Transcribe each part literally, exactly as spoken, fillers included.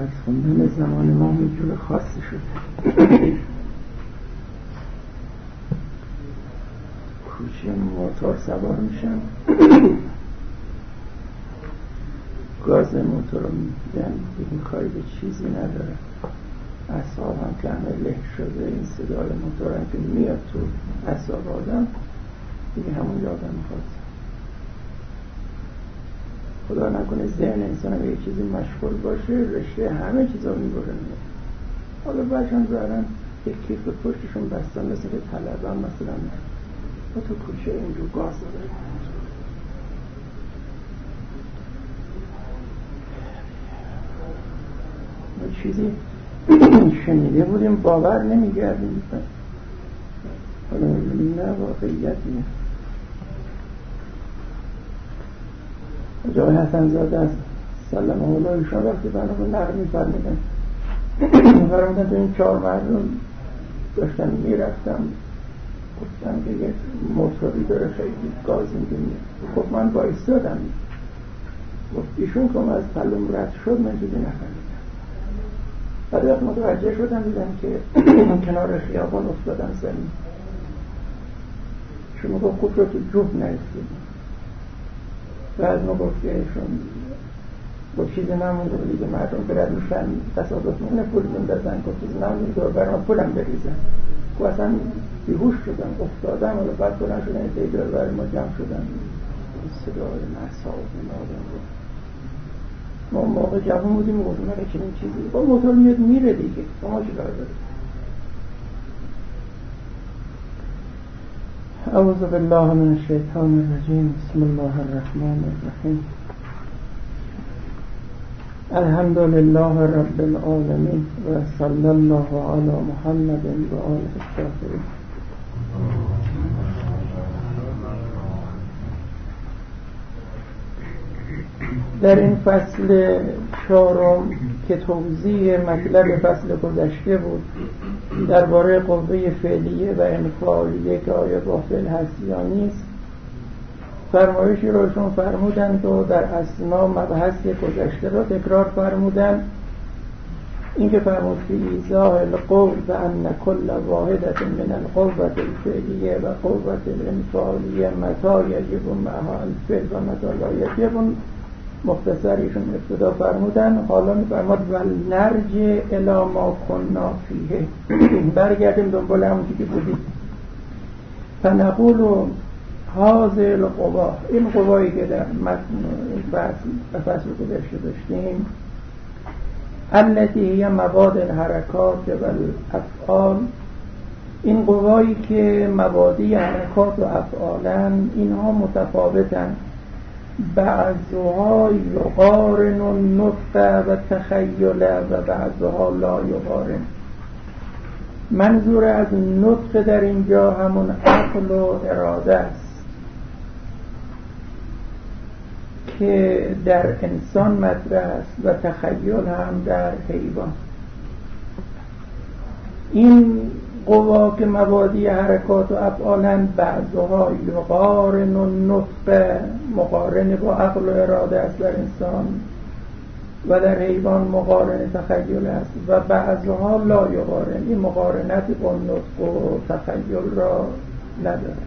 درس خوندن زمان ما اینجور خاصی شده. کوچه موتور سوار میشن، گاز موتور رو میدن، دیگه کاری به چیزی نداره. اعصاب هم که همه له شده، این صدای موتور هم که میاد تو اعصاب آدم دیگه همون یادم میخواد. خدا نکنه ذهن انسان به یه چیزی مشغول باشه، رشته همه چیزا میبره میاد. حالا بچه‌ها دارن یک کیف به پشتشون بستن مثل که طلبه مثلا با تو کوچه اینجور گاز داره. ما چیزی شنیده بودیم باور نمیگردیم، حالا نه واقعیتیه. جای حسن زاده از سلام الله ایشان وقتی برنامه نقل می‌فرمودن فرمودن تو این چهار مردم داشتن میرفتم، گفتم که یک موتوری داره خیلی گاز میده میاد. خب من بایستادم، گفت ایشون که از پلوم رد شد من چیزی نفهمیدم. بعد وقت متوجه شدم دیدم که کنار خیابان افتادم زمین. شما گفت خوب رو تو جوب نرسیدیم. بعد ما گفت که ایشون با چیزی نمونده دیگه مردم برد میشن تصادف مونه پول بندازن، گفت چیزی نمونده دور برام پولم بریزن. و اصلا بیهوش شدم افتادم. حالا بعد بلند شدن این دور بر ما جمع شدن، صدای مصاب نادم رو ما موقع جوان بودیم گفتم اگه چنین چیزی با موتور میاد میره دیگه شما چی کار دارید؟ اعوذ بالله من الشیطان الرجیم. بسم الله الرحمن الرحیم. الحمد لله رب العالمین و صلی الله علی محمد و آله الطاهرین. در این فصل چهارم که توضیح مطلب فصل گذشته بود درباره قوه فعلیه و انفعالیه که آیا با فعل هست یا نیست، فرمایشی روشون فرمودند و در اثنا مبحث گذشته را تکرار فرمودند. این که فرمود که ایضاح القول و ان کل واحدت من القوة الفعلیه و قوة الانفعالیه متى یجب معها الفعل و متى لا یجب، مختصریشون ابتدا فرمودن. حالا میفرماد ولنرجع الی ما کنا فیه، برگردیم دنبال همون که بودیم. فنقول هذه القوا، این قوایی که در متن فصل فصل گذشته داشتیم، التي هي مبادئ الحرکات و الافعال، این قوایی که مبادی حرکات و افعالن، اینها متفاوتن. بعضها یقارن النطق و تخیل و بعضها لا یقارن. منظور از نطق در اینجا همون عقل و اراده است که در انسان مطرح است و تخیل هم در حیوان. این قوا که مبادی حرکات و افعالن، بعضها یقارن النطق، مقارن با عقل و اراده است در انسان، و در حیوان مقارن تخیل است، و بعضها لا یقارن، این مقارنت با نطق و تخیل را نداره.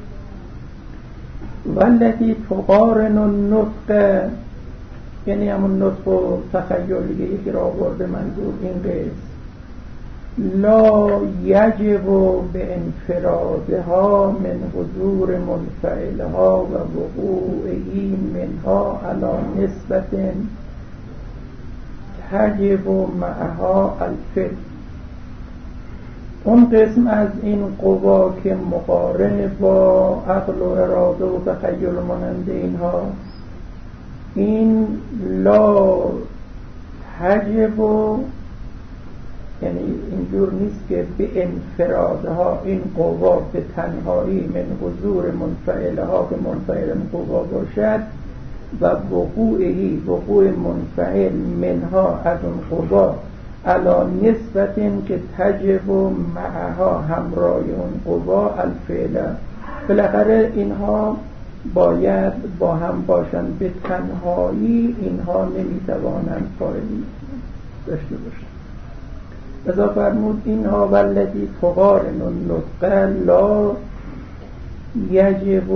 والتی تقارن النطق، یعنی همون نطق و تخیل یکی را آورده، منظور این قسم لا یجب به انفرادها من حضور منفعلها و وقوعی منها علی نسبت تجب معها الفعل. اون قسم از این قوا که مقارن با عقل و اراده و تخیل مانند اینها، این لا تجب، یعنی اینجور نیست که به انفرادها این قوا به تنهایی من حضور منفعلها که منفعل قوا باشد و وقوعی وقوع منفعل منها از اون قوا علا نسبت که تجب معها همراه اون قوا الفعل. بالاخره اینها باید با هم باشند، به تنهایی اینها نمیتوانند فاعلی داشته باشه. لذا فرمود اینها والذی تقارن النطق لا یجب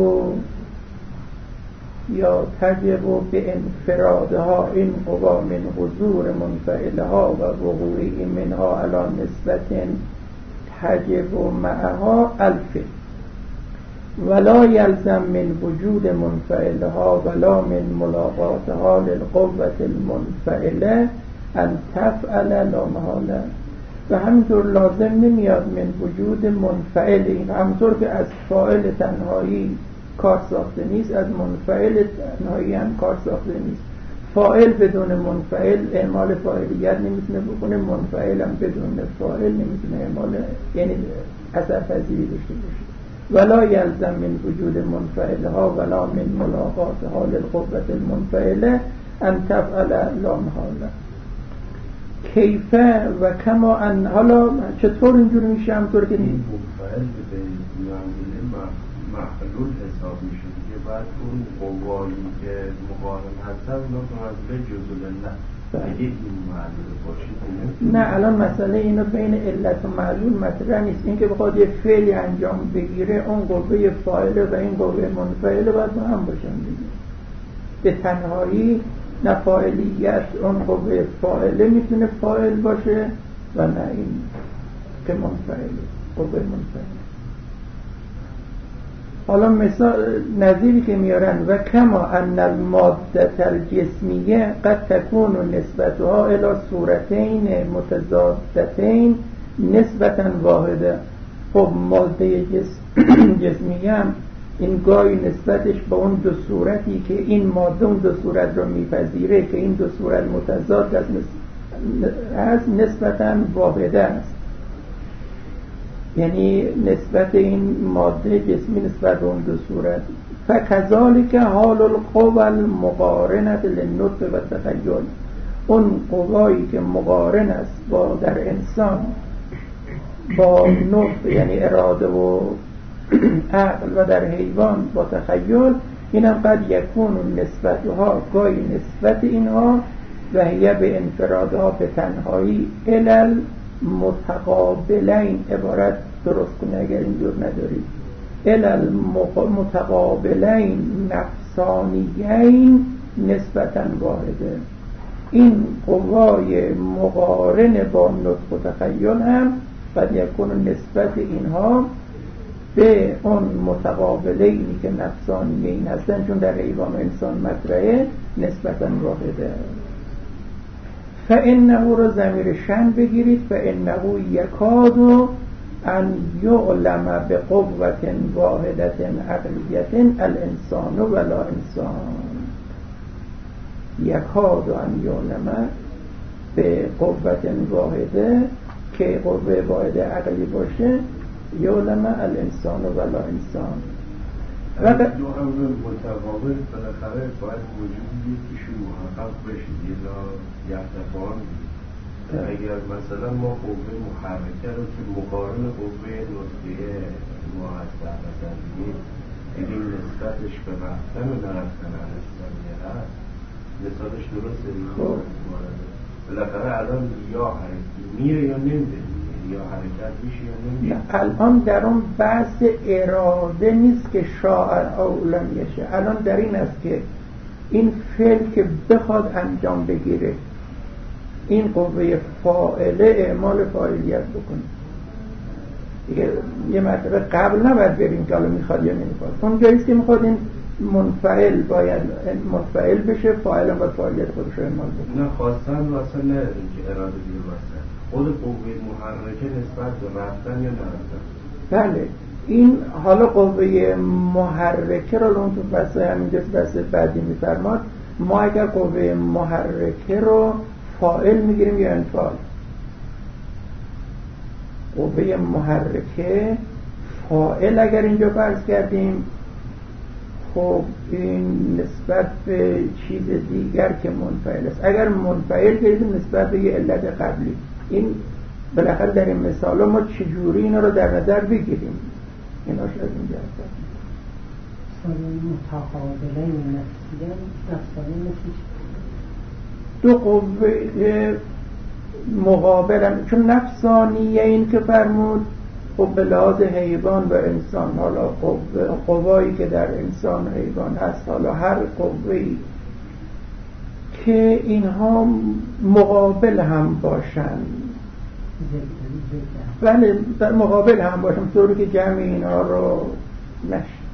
یا تجب به انفرادها این قوا من حضور منفعلها و وقوعی منها علی نسبت تجب معها الف ولا یلزم من وجود منفعلها ولا من ملاقاتها للقوة المنفعله ان تفعل لا محاله. و همینطور لازم نمیاد من وجود منفعل، این همونطور که از فاعل تنهایی کار ساخته نیست، از منفعل تنهایی هم کار ساخته نیست. فاعل بدون منفعل اعمال فاعلیت نمیتونه بکنه، منفعل هم بدون فاعل نمیتونه اعمال یعنی اثر پذیری داشته باشه. ولا یلزم من وجود منفعلها ولا من ملاقاتها للقوة المنفعله ان تفعل لا محاله. کیفه و کما ان، حالا چطور اینجور میشه؟ همطور که این منفعل به میانگیره محلول حساب میشه دیگه، بعد اون قوایی که مقارن هستن اونا به منزله جزء الله دیگه این معلول باشید. نه الان مسئله اینو بین علت و معلول مطرح نیست. این که بخواد یه فعلی انجام بگیره اون قوه فاعله و این قوه منفعله باید با هم باشن دیگه. به تنهایی نه فاعلیت اون قوه فاعله میتونه فاعل باشه و نه این که منفعله قوه منفعله. حالا مثال نظیری که میارن و کما ان الماده الجسمیه قد تكون نسبتها الى صورتین متضادتین نسبتا واحده. خب ماده جسم جسمیه هم این گاهی نسبتش با اون دو صورتی که این ماده اون دو صورت رو میپذیره که این دو صورت متضاد است نسبتا واحده است، یعنی نسبت این ماده جسمی نسبت به اون دو صورت. فکذالک حال القوى المقارنه للنطق و تخیل، اون قوایی که مقارن است با در انسان با نطق یعنی اراده و عقل و در حیوان با تخیل، اینم قد یکون نسبتها گاهی نسبت اینها و هی به انفرادها به تنهایی علل متقابلین، عبارت درست کنه اگر اینجور ندارید، علل متقابلین نفسانیین نسبتا واحده. این قوای مقارن با نطق و تخیل هم قد یکون نسبت اینها به اون متقابلینی که نفسانیین هستن چون در حیوان و انسان مطرحه نسبتا واحده. فانه رو ضمیر شن بگیرید، فانه یکاد ان یعلم به قوة واحدة عقلیة الانسان ولا انسان. یکاد ان یعلم به قوة واحده که قوه واحده عقلی باشه، یعلم الانسان ولا انسان. دو امر متقابل بالاخره باید وجود یکیشون محقق بشه یا یحتفان. اگر مثلا ما قوه محرکه رو که مقارن قوه نطقیه ما هست در نظر بگیریم، اگه نسبتش به رفتن و نرفتن هستنیه هست نسبتش درسته دیگه. بالاخره الان یا حرکتی میره یا نمیره، یا حرکت میشه یا نمیشه. الان در اون بحث اراده نیست که شاعر اولم یشه، الان در این است که این فعل که بخواد انجام بگیره این قوه فاعله اعمال فاعلیت بکنه دیگه. یه مرتبه قبل نباید بریم که حالا میخواد یا نمیخواد. اون جاییست که میخواد این منفعل باید منفعل بشه، فاعل هم باید فاعلیت خودش رو اعمال بکنه. نه خواستن واسه نداریم که اراده دیر واسه خود قوه محرکه نسبت به رفتن یا نرفتن. بله این حالا قوه محرکه رو اون تو بحث همین بحث بعدی میفرماد. ما اگر قوه محرکه رو فاعل میگیریم یا انفعال، قوه محرکه فاعل اگر اینجا فرض کردیم، خب این نسبت به چیز دیگر که منفعل است. اگر منفعل گرفتیم نسبت به یه علت قبلی. این بالاخره در این مثال ما چجوری اینا رو در نظر بگیریم؟ اینا شاید اینجا هست متقابله نفسیان نفسانی نفسیش دو قوه مقابل، چون نفسانیه این که فرمود خب به لحاظ حیوان و انسان، حالا قوایی که در انسان و حیوان هست، حالا هر قوی که اینها مقابل هم باشن، بله در مقابل هم باشن طوری که جمع اینا رو نشه.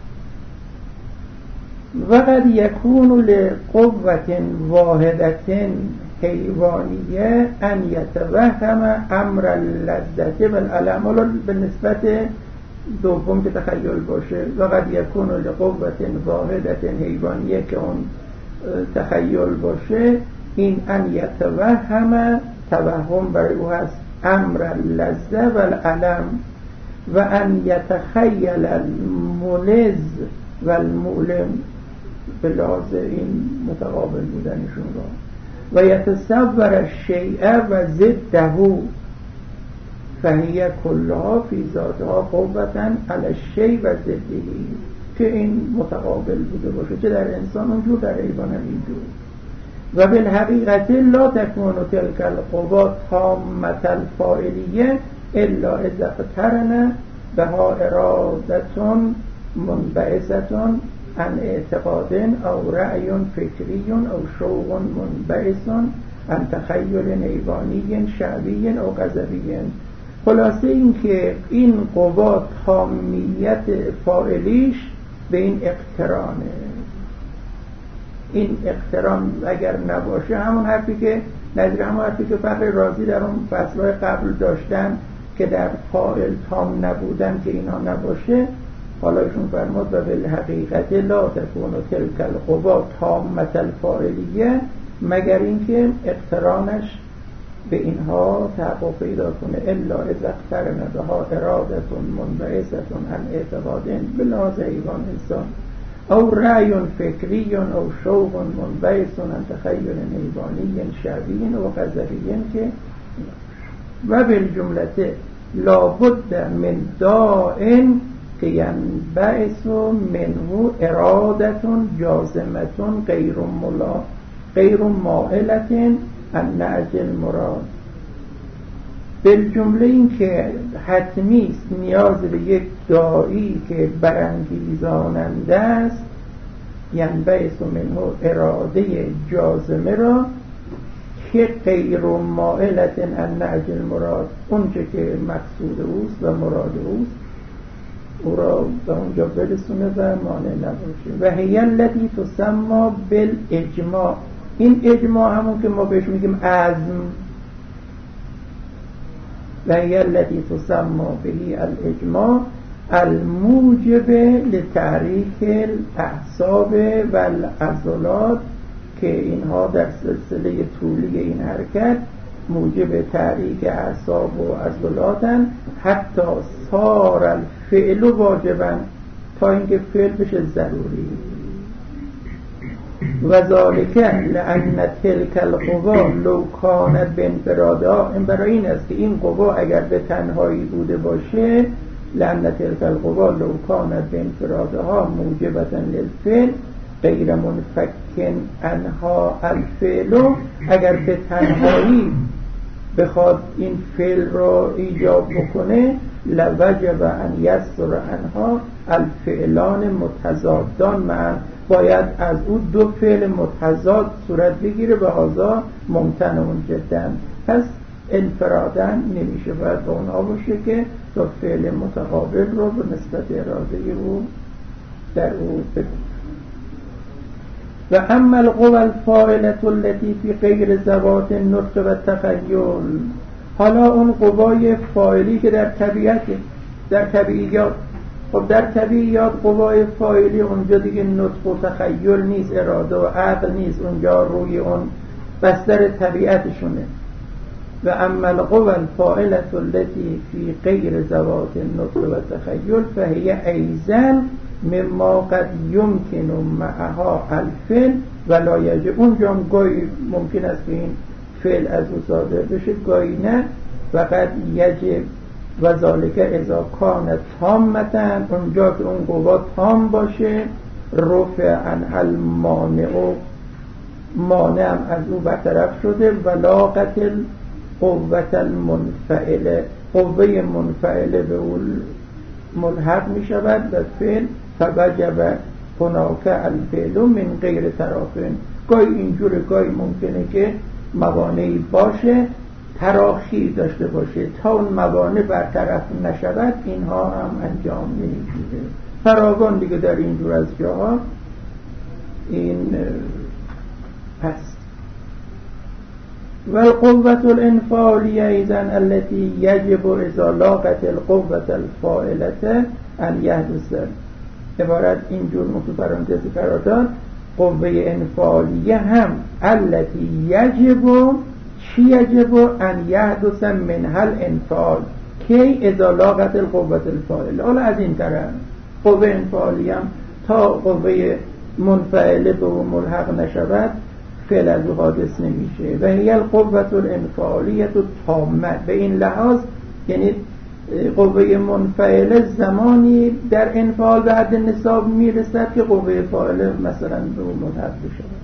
وقد یکون لقوة واحدة حیوانیه ان یتوهم امر اللذة والالم. حالا به نسبت دوم که تخیل باشه، وقد یکون لقوة واحدة حیوانیه که اون تخیل باشه، این ان یتوهم توهم برای او هست امر اللذة والالم و ان یتخیل الملذ والمؤلم به لحاظ این متقابل بودنشون را، و یتصور الشیء و ضده فهی کلها فی ذاتها قوة علی الشیء و ضده، که این متقابل بوده باشه، چه در انسان اونجور در حیوان هم اینجور. و بالحقیقت لا تكون تلك القوى تامة الفاعلیه الا اذا اقترن بها اراده منبعثة عن اعتقاد او رأی فکری او شوق منبعث عن تخیل حیوانی شعبی او غضبی. خلاصه این که این قوا تامیت فاعلیش به این اقترانه. این اقتران اگر نباشه، همون حرفی که نظیر همون حرفی که فخر رازی در اون فصلهای قبل داشتن که در فاعل تام نبودن که اینا نباشه، حالا ایشون فرمود و بالحقیقت لا تكون تلك القوى تامة الفاعلیه، مگر اینکه اقترانش به اینها تحقق پیدا کنه، الا اذا اقترن بها اراده منبعثة عن اعتقاد بلحاظ حیوان انسان او رأی فکری او شوق منبعث عن تخیل حیوانی شعبی و غضبی، که و بالجملة لابد من داء که ینبعث منه اراده جازمه غیر ملا غیر مائلة عن نهج المراد. بالجمله این که حتمی است نیاز به یک داعی که برانگیزاننده است، ینبعث منه اراده جازمه را که غیر مائلة عن نهج المراد، اونچه که مقصود اوست و مراد اوست او را به اونجا برسونه و مانع نباشه. و هی التی تسمى بالاجماع، این اجماع همون که ما بهش میگیم عزم، و هی التی تسمى به الاجماع الموجب لتحریک الاعصاب و العضلات، که اینها در سلسله طولی این حرکت موجب تحریک اعصاب و عضلاتن، حتی صار الفعل واجبا، تا اینکه فعل بشه ضروری. و ذالک لان تلک القوا لو کانت بانفرادها، این برای این است که این قوا اگر به تنهایی بوده باشه، لان تلک القوا لو کانت بانفرادها موجبتا للفعل غیر منفک عنها الفعل، اگر به تنهایی بخواد این فعل رو ایجاب بکنه، لوجب ان یسر عنها الفعلان متضادان معا، باید از او دو فعل متضاد صورت بگیره، به هذا ممتنع جدا، پس انفرادن نمیشه، باید با اونها باشه که دو فعل متقابل رو به نسبت اراده او در او بگیره. و اما القوى الفاعلة التي في غیر ذوات النطق و تخیل، حالا اون قوای فاعلی که در طبیعت، در طبیعیات، خب در طبیعیات قوای فاعلی اونجا دیگه نطق و تخیل نیست، اراده و عقل نیست، اونجا روی اون بستر طبیعتشونه. و اما القوى الفاعلة التي في غیر ذوات النطق و تخیل فهي ایضا مما قد یمکن معها الفعل ولا یجب، اونجا هم گاهی ممکن است که این فعل از او صادر بشه، گاهی نه. و قد یجب و ذالک اذا کانت تامتا، اونجا که اون قوا تام باشه، رفع عنها المانع، مانع هم از او برطرف شده، و لاقت قوت المنفعله، قوه منفعله به اون ملحق می شود و فعل فوجب هناک الفعل من غیر طرفین. گاهی اینجور گاهی ممکنه که موانعی باشه تراخی داشته باشه تا اون موانع برطرف نشود، اینها هم انجام نمیگیره. فراوان دیگه در اینجور از جاها این هست. و القوة الانفعالیه ایضا التي یجب اذا لاقت القوة الفاعلة ان یحدث. عبارت اینجور مکتوب پرانتزی قرار داد. قوه انفعالیه هم التي یجب، چی یجب؟ ان یحدث منها الانفعال کی اذا لاقت القوة الفاعلة. حالا از این طرف قوه انفعالیه هم تا قوه منفعله به و ملحق نشود فعل از او حادث نمیشه. و هی القوة الانفعالیه تامه، به این لحاظ یعنی قوه منفعله زمانی در انفعال به حد نصاب میرسد که قوه فاعله مثلا به او ملحق بشه.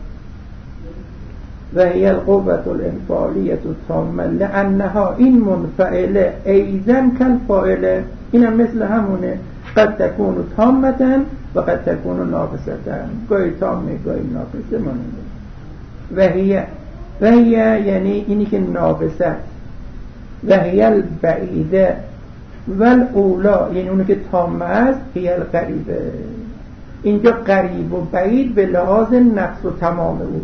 و هی القوة الانفعالیه تامه لانها، این منفعله ایضا کالفاعله، این هم مثل همونه، قد تکون تامه و قد تکون ناقصه، گاهی تامه گاهی ناقصه ماننده. و هی و هی یعنی اینی که ناقصه است. و هی البعیده و الاولا یعنی اونی که تامه است، هی القریبه. اینجا قریب و بعید به لحاظ نقص و تمام او.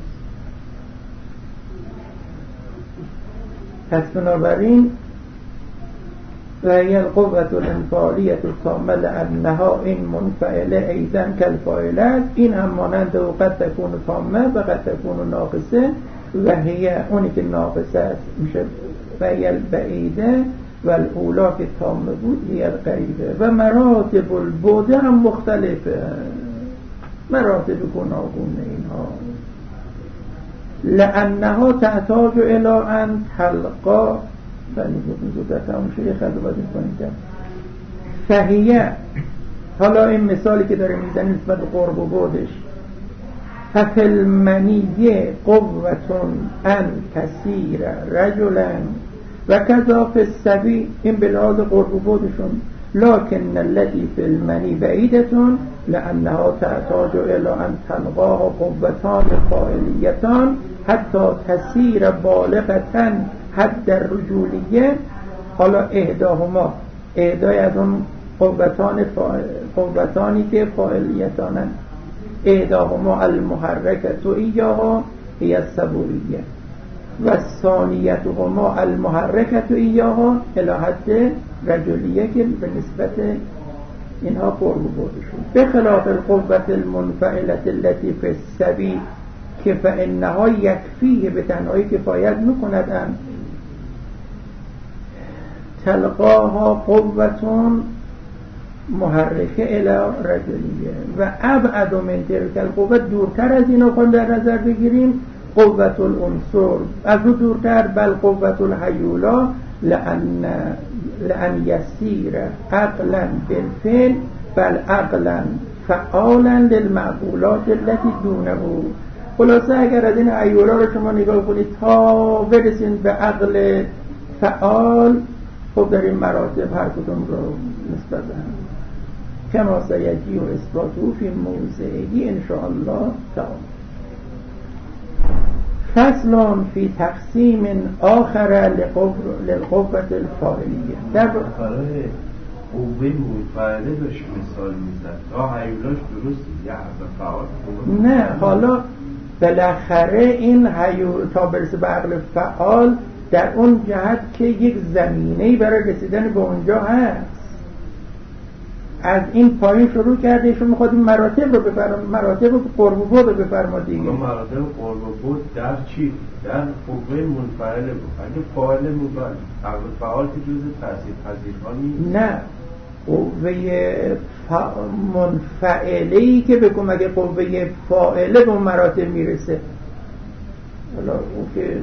پس بنابراین و هی القوة الانفعالیه التامه لانها این منفعله ایضا کالفاعله است، این هم مانند و قد تکون تامه و قد تکون ناقصه. و هی اونی که ناقصه است میشه و هی البعیده و الاولا که تامه بود هی القریبه. و مراتب البعد هم مختلفه، مراتب گوناگون اینها. لانها تحتاج الى ان تلقا، بنی بود زودت همونشه یه خیلی باید کنید کرد فهیه. حالا این مثالی که داره میزنی نسبت قرب و بعدش، ففل منیه قوتون ان کثیر رجلن و کذا فی السبی، این به لحاظ قرب و بعدشون. لكن التي في المنی بعیدتون لانها تحتاج الى ان تلقاها قوتان فاعلیتان حتی تسیر بالغتا حد الرجولیه. حالا اهداهما، اهدای از اون قوتان فا... قوتانی که فاعلیتانن، اهداهما المحرکت ایاها هی الصبوریه و ثانیتهما المحرکت ایاها الی حد رجولیه که به نسبت اینها قرب بودشون. به خلاف القوة المنفعلة التي في السبی که فانها یکفیه، به تنهایی کفایت میکند ان تلقاها قوتون محرکه الی رجلیه و ابعد من تلک القوة، دورتر از اینا کن در نظر بگیریم قوة العنصر، از او دورتر بل قوة الحیولا لأن لأن یسیر عقلا بالفعل بل عقلا فعالا للمعقولات التي دونه. خلاصه اگر از این حیولا رو شما نگاه کنید تا برسید به عقل فعال، خب در این مراتب هر کدوم رو نسبت هم کما سیجی و اثباتو فی موضعی انشاءالله تعالی. فصل فی تقسیم آخر للقوة الفاعلیه. در برای قوه منفعله داشت مثال میزد تا حیولاش درستی یه عقل فعال. نه حالا بالاخره این حیول تا برسه به عقل فعال در اون جهت که یک زمینه‌ای برای رسیدن به اونجا هست. از این پایین شروع کرده ایشون میخواد این مراتب رو بفرما، مراتب قرب و بعد رو بفرما دیگه. مراتب قرب و بعد در چی؟ در قوه منفعله بود. اگه فاعل منفعل عقل فعال که جزء تاثیر پذیرها نیست. نه قوه فا... منفعله‌ای که بگم اگه قوه فاعله به اون مراتب میرسه، حالا اون که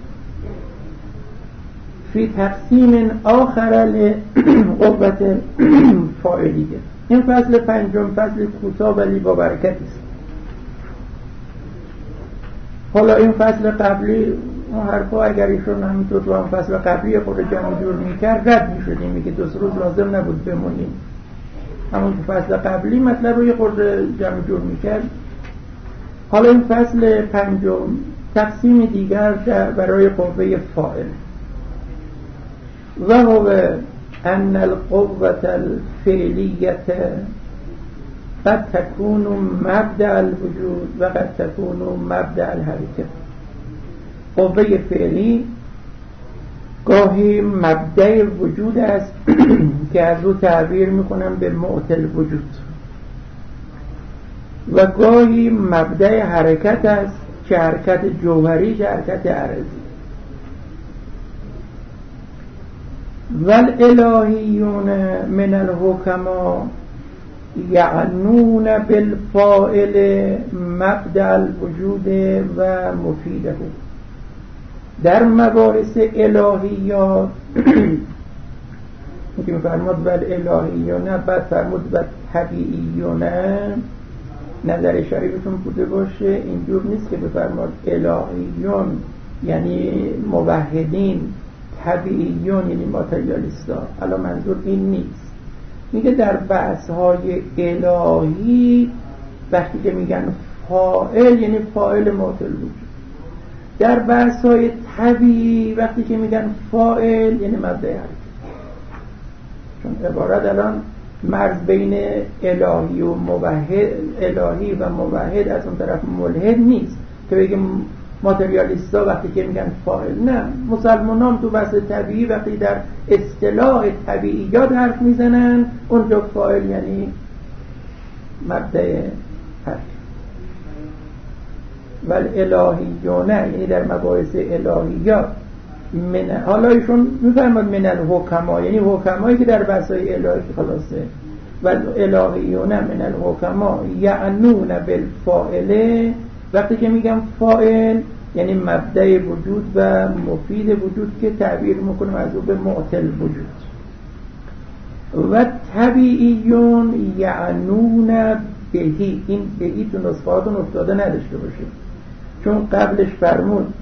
فی تقسیم آخر لقوة فاعلیه. این فصل پنجم فصل کوتاه ولی با برکتی است. حالا این فصل قبلی اون حرفا اگر ایشون همینطور تو هم فصل قبلی خود جمع جور میکرد رد میشدیم، میگه دو سه روز لازم نبود بمونیم. همون که فصل قبلی مطلب رو یه خورده جمع جور میکرد. حالا این فصل پنجم تقسیم دیگر برای قوه فاعل. و هو ان القوة الفعلیه قد تكون مبدأ الوجود و قد تكون مبدأ الحرکه. قوه فعلی گاهی مبدأ وجود است که از او تعبیر میکنم به معطل وجود، و گاهی مبدأ حرکت است که حرکت جوهری، که حرکت عرضی. والالهیون من الحکما یعنون بالفاعل مبدأ الوجود و مفیده. در مباحث الهیات که میفرماد والالهیون، بعد فرمود و طبیعیون، نظر شریفتون بوده باشه اینجور نیست که بفرماد الهیون یعنی موحدین، طبیعیون یعنی ماتریالیستا. الان منظور این نیست. میگه در بحث‌های الهی وقتی که میگن فاعل یعنی فاعل معطل وجود. در بحث‌های طبیعی وقتی که میگن فاعل یعنی مبدأ حرکت. چون عبارت الان مرز بین الهی و موحد، الهی و موحد از اون طرف ملحد نیست که بگیم ماتریالیستا وقتی که میگن فاعل. نه، مسلمانان تو بحث طبیعی وقتی در اصطلاح طبیعیات حرف میزنن اونجا فاعل یعنی مبدأ حرکت. والالهیون یعنی در مباحث الهیات من، حالا ایشون میفرماد من الحکما یعنی حکمایی که در بحث‌های الهی خلاصه. والالهیون من الحکما یعنون بالفاعل، وقتی که میگم فاعل یعنی مبدأ وجود و مفید وجود که تعبیر میکنم از او به معطل وجود. و طبیعیون یعنون بهی، این بهی تو نسخاتون افتاده نداشته باشه، چون قبلش فرمود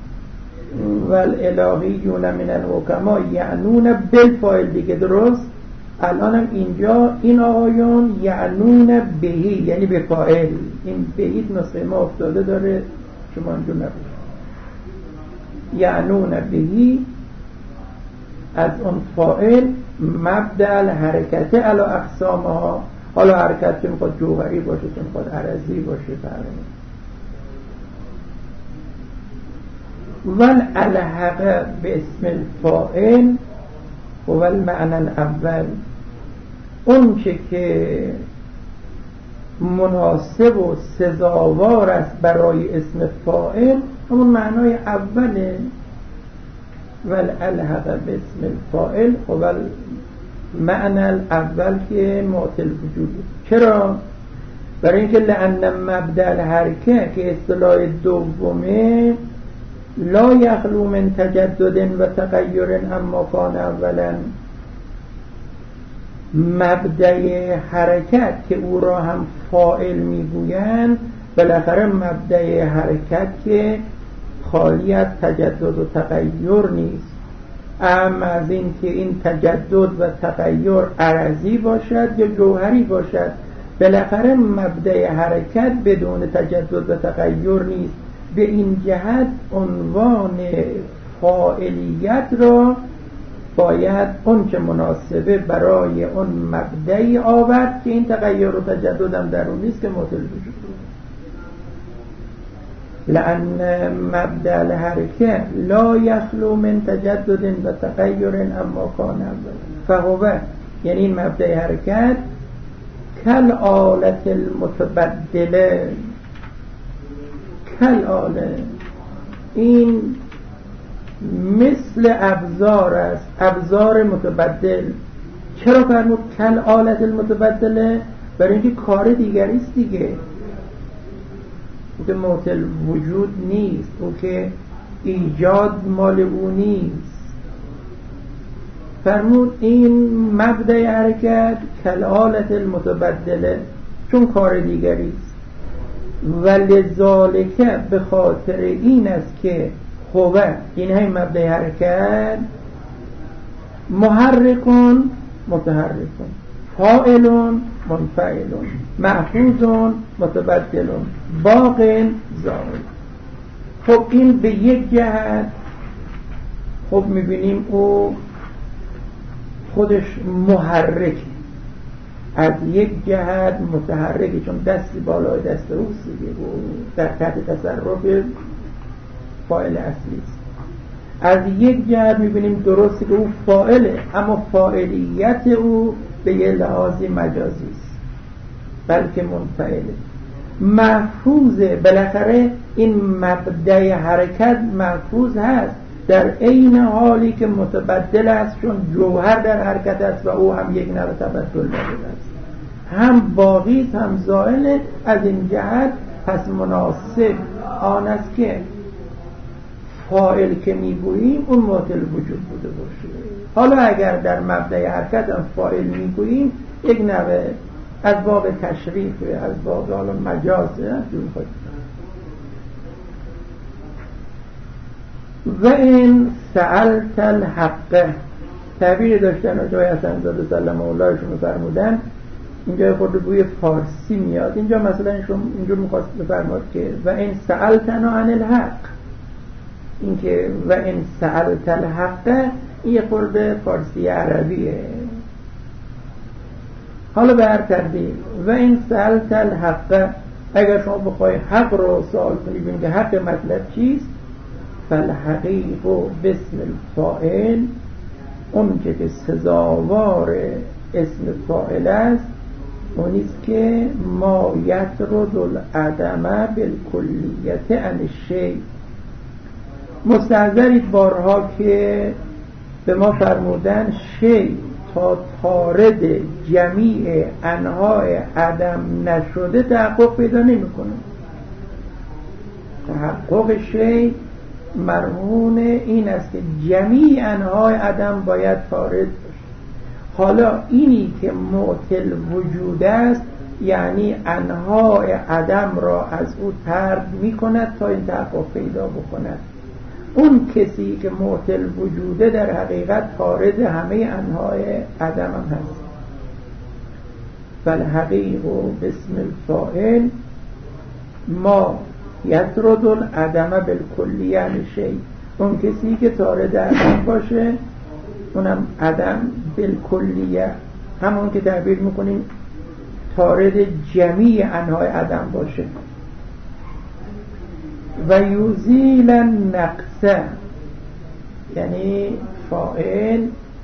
والالهیون من الحکما یعنون بالفاعل دیگه، درست؟ الانم اینجا این آقایون یعنون بهی یعنی به فاعل. این بهی نسخه ما افتاده داره، شما اینجا نبود. یعنون بهی از اون فاعل مبدأ الحرکت علی اقسامها. حالا حرکت چه میخواد جوهری باشه، چه میخواد عرضی باشه، فرمه والالحق به اسم الفاعل و المعنى الاول، اون چه که مناسب و سزاوار است برای اسم فاعل همون معنای اوله. والالحق به اسم الفاعل و المعنى الاول که معطل وجوده. چرا؟ برای اینکه لأن مبدأ الحرکه که اصطلاح دومه لا یخلو من تجدد و تغییر اما کان اولا. مبدأ حرکت که او را هم فاعل میگویند، بالاخره مبدأ حرکت که خالی از تجدد و تغییر نیست، اما از این که این تجدد و تغییر عرضی باشد یا جوهری باشد، بالاخره مبدأ حرکت بدون تجدد و تغییر نیست. به این جهت عنوان فاعلیت را باید اون که مناسبه برای اون مبدأی آورد که این تغییر و تجدد هم در اون نیست که معطل وجود. لأن مبدأ الحرکه لا یخلو من تجدد و تغییر اما کان اولا. فهو یعنی این مبدأ حرکت کل آلت المتبدله، کل آله، این مثل ابزار است، ابزار متبدل. چرا فرمود کل آلت المتبدله؟ برای اینکه کار دیگری است دیگه. او که معطل وجود نیست، او که ایجاد مال او نیست. فرمود این مبدأ حرکت کل آلت المتبدله، چون کار دیگری است. ولذالک به خاطر این است که هو این همین مبدأ حرکت، محرکون متحرکون، فاعلون منفعلون، محفوظون متبدلون، باقین زائل. خب این به یک جهت خب میبینیم او خودش محرک، از یک جهت متحرکه چون دستی بالای دست اوست دیگه، او در تحت تصرف فاعل اصلی است. از یک جهت میبینیم درسته که او فاعله، اما فاعلیت او به یه لحاظی مجازی است بلکه منفعله. محفوظه، بالاخره این مبدأ حرکت محفوظ هست در عین حالی که متبدل است، چون جوهر در حرکت است و او هم یک نوع تبدل دارده است، هم باقی هم زائل. از این جهت پس مناسب آن است که فاعل که میگوییم اون معطل وجود بوده باشه. حالا اگر در مبدأ حرکت هم فاعل میگوییم یک نوع از باب تشریف، از باب حالا مجاز جور. و این سألت الحق تعبیر داشتن و جای حسن زاده سلام اولایشون فرمودن، اینجا خود بوی فارسی میاد. اینجا مثلا اینجا میخواست بفرماد که و این سألتنا عن الحق، این که و این سألت الحق این خورده فارسی عربیه. حالا به هر ترتیب و این سألت الحق، اگر شما بخوای حق رو سوال کنی ببین که حق مطلب چیست، فالحقیق باسم الفاعل، اون که سزاوار اسم فاعل است اونیست که ما یطرد العدم بالکلیت عن الشیء. مستحضرید بارها که به ما فرمودن شیء تا طارد جمیع انواع عدم نشده تحقق پیدا نمی کنه. تحقق شیء مرهون این است که جمیع انواع عدم باید طارد باشه. حالا اینی که معطل وجود است یعنی انواع عدم را از او طرد می کند تا این تحقق پیدا بکند. اون کسی که معطل وجوده در حقیقت طارد همه انواع عدم هم هست. فالحقیق باسم الفاعل ما یطرد العدم بالکلیه عن شیء، اون کسی که طارد عدم باشه اونم عدم بالکلیه، همون که تعبیر میکنیم طارد جمیع انواع عدم باشه. و یزیل النقص، یعنی فاعل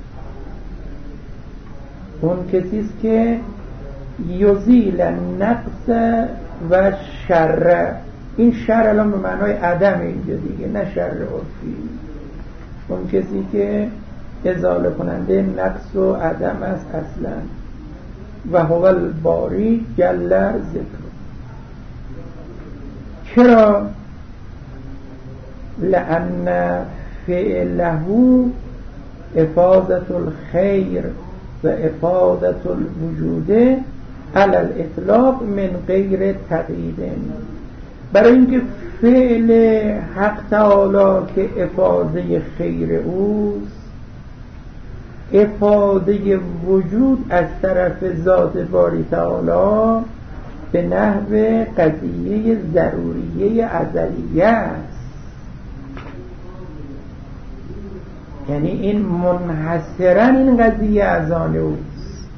اون کسیست که یزیل النقص و شر. این شر الان به معنای عدم اینجا دیگه، نه شر عرفی. اون کسی که ازاله کننده نقص و عدم است اصلا. و هو الباری جل ذکر. چرا؟ لأن فعله افاضة الخیر و افاضة الوجود علی الاطلاق من غیر تقیید. برای اینکه فعل حق تعالی که افاضه خیر اوست، افاضه وجود از طرف ذات باری تعالی به نحو قضیه ضروریه ازلیه است. یعنی این منحصرا این قضیه از آن اوست.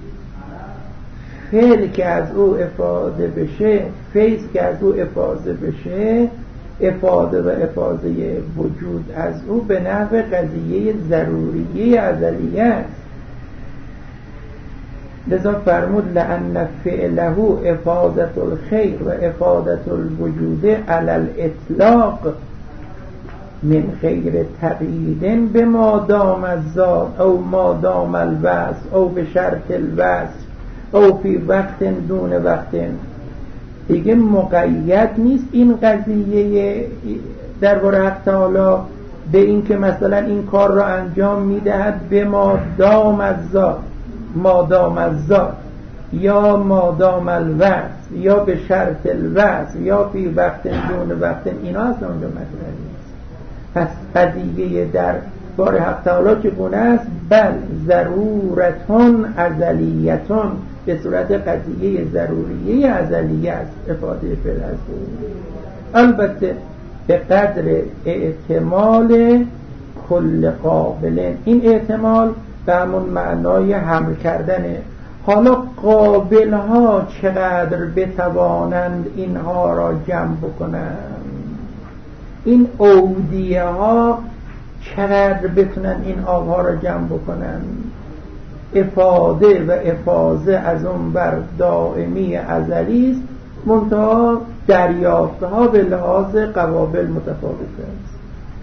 فعل که از او افاضه بشه، فیض که از او افاضه بشه، افاضه و افاضه وجود از او به نحو قضیه ضروریه ازلیه است. لذا فرمود لأن فعله افاضة الخیر و افاضة الوجود علی الاطلاق من غیر تقیید به ما دام الذات او ما دام الوصف او به شرط الوصف او فی وقت دون وقت. دیگه مقید نیست این قضیه درباره حق تعالی به این که مثلا این کار را انجام میدهد به ما دام الذات، ما دام الذات یا ما دام الوصف یا به شرط الوصف یا فی وقت دون وقت. اینا اصلا اونجا مطرح نیست. پس قضیه در بار حق تعالی چگونه است؟ بل ضرورتون ازلیتون، به صورت قضیه ضروریه ازلیه است افاده فعل از بود. البته به قدر احتمال کل قابل، این احتمال به همون معنای حمل کردنه. حالا قابل ها چقدر بتوانند اینها را جمع بکنند، این اودیه ها چقدر بتونن این آبها را جمع بکنن. افاده و افاظه از اون بر دائمی ازلی است، منتها دریافتها به لحاظ قوابل متفاوته است.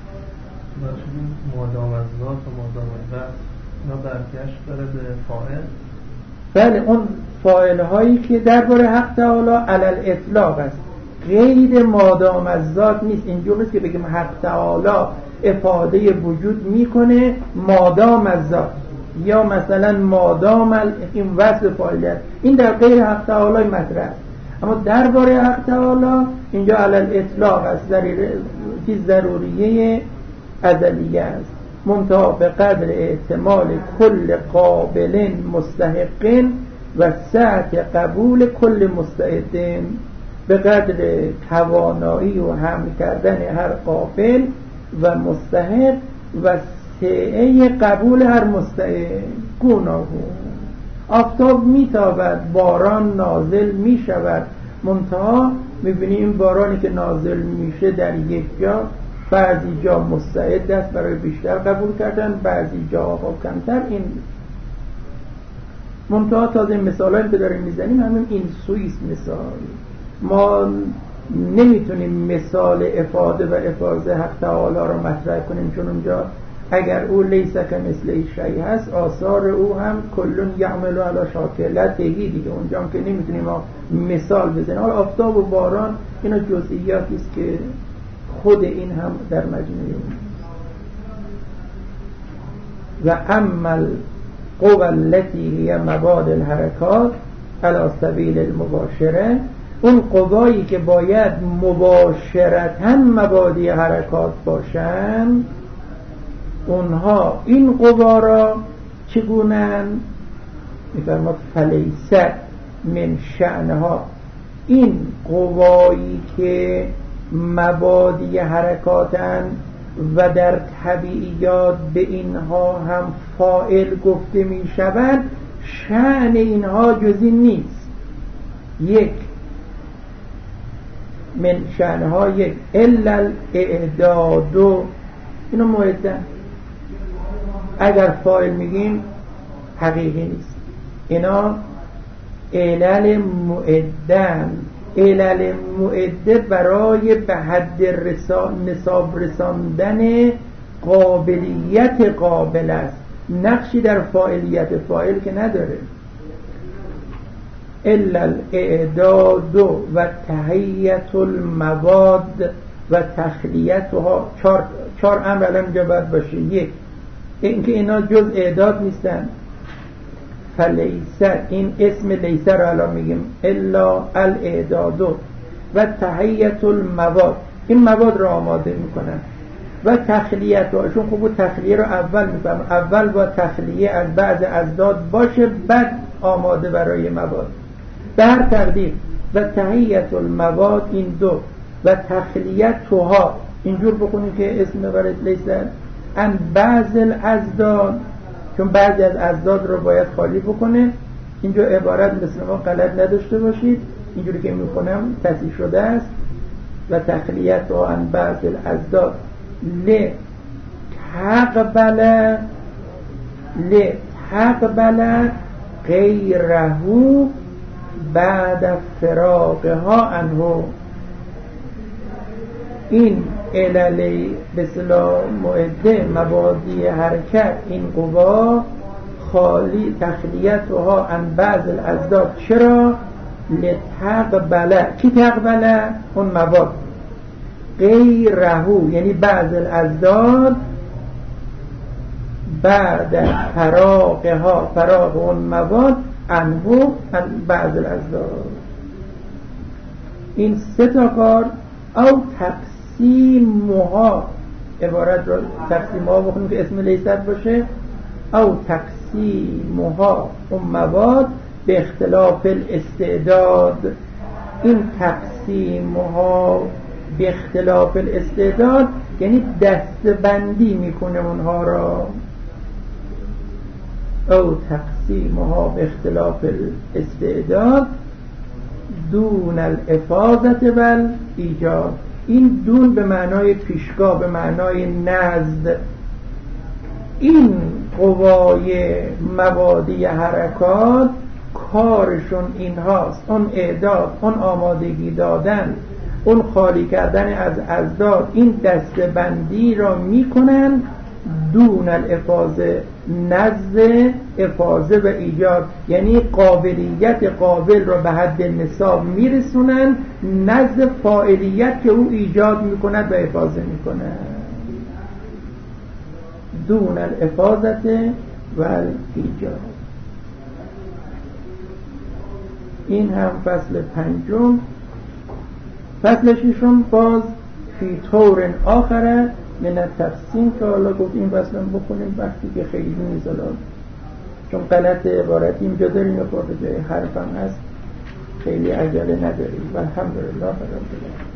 مادام از ذات و مادام از ذات اینا برگشت داره به فاعل. بله، اون فاعل هایی که درباره حق تعالی علل اطلاق است، غیر مادام از ذات نیست. اینجور نیست که بگیم حق تعالی افاده وجود میکنه مادام از ذات، یا مثلا مادام این وصف فاعل، این در غیر حق تعالی مطرح است. اما درباره حق تعالی اینجا علل اطلاق است، چیز ضروریه ازلیه است، منتها به قدر احتمال کل قابل مستحق و سعت قبول کل مستعد، به قدر توانایی و حمل کردن هر قابل و مستحق و سعه قبول هر مستعد. گوناگون آفتاب میتابد، باران نازل میشود، منتها میبینی این بارانی که نازل میشه در یک جا بعضی جا مستعد است برای بیشتر قبول کردن، بعضی جا کمتر. این منتها تازه مثال هایی که داریم میزنیم همین این سوئیس مثال. ما نمیتونیم مثال افاده و افاظه حق تعالی رو مطرح کنیم، چون اونجا اگر او لیس کمثله شیء هست، آثار او هم کلون یعمل علی شاکلتهی دیگه، اونجا هم که نمیتونیم ما مثال بزنیم. حالا آفتاب و باران اینا جزئیاتی است که خود این هم در مجموعه اون. و عمل قوى التي هي مبادئ الحرکات علی سبیل المباشره، اون قوایی که باید مباشرتاً مبادئ حرکات باشن، اونها این قوا را چگونن؟ میفرماد فلیست من شأنها، این قوایی که مبادئ حرکاتن و در طبیعیات به اینها هم فاعل گفته می شود، شأن اینها جزی نیست. یک من شأنها یک الا الاعداد، اینو معدن اگر فاعل میگیم حقیقی نیست، اینا علل معدن. علل معده برای به حد نصاب رساندن قابلیت قابل است، نقشی در فاعلیت فاعل که نداره. الا الاعداد و تهیئت المواد و تخلیتها. چهار چهار امر الان اینجا باید باشه. یک، اینکه اینا جز اعداد نیستن. فلیسه، این اسم لیسه رو الان میگیم، الا الاعداد و تهیئت المواد، این مواد رو آماده میکنن و تخلیت ها، چون خوب تخلیه رو اول میفهم، اول با تخلیه از بعض ازداد باشه، بعد آماده برای مواد. به هر تقدیر و تهیئت المواد این دو و تخلیت توها اینجور بکنیم که اسم برای لیسه ان بعض الازداد، چون بعضی از ازداد رو باید خالی بکنه. اینجا عبارت مثل ما غلط نداشته باشید، اینجوری که میکنم تصحیح شده است. و تخلیت و ان بعض الازداد ل تقبل ل تقبل غیره بعد فراقها عنه. این علل به اصطلاح معده مبادی حرکت، این قوا خالی تخلیتها عن بعض الازداد. چرا؟ لتقبل، کی تقبل؟ اون مواد. غیره یعنی بعض الازداد بعد فراقها، فراق اون مواد عنه عن بعض الازداد. این سه تا کار او تقسیمها عبارت رو تقسیم ها بخونیم که اسم لیست باشه، او تقسیمها و مواد به اختلاف الاستعداد. این تقسیمها به اختلاف الاستعداد یعنی دستبندی میکنه اونها را. او تقسیمها به اختلاف الاستعداد دون الافاضت و ایجاد. این دون به معنای پیشگاه، به معنای نزد. این قوای موادی حرکات کارشون این هاست، اون اعداد، اون آمادگی دادن، اون خالی کردن از ازداد، این دستبندی را میکنن دون الافاضه، نزد افاضه و ایجاد، یعنی قابلیت قابل را به حد نصاب میرسونن نزد فاعلیت که او ایجاد میکند و افاضه میکند. دون الافاضه و ایجاد. این هم فصل پنجم. فصل ششم باز فی طور آخره من التقسیم، که حالا گفت این فصل هم بخونیم وقتی که خیلی نیست، چون غلط عبارت اینجا داریم و خورده جای حرف هم هست، خیلی عجله نداریم. والحمدلله رب العالمین.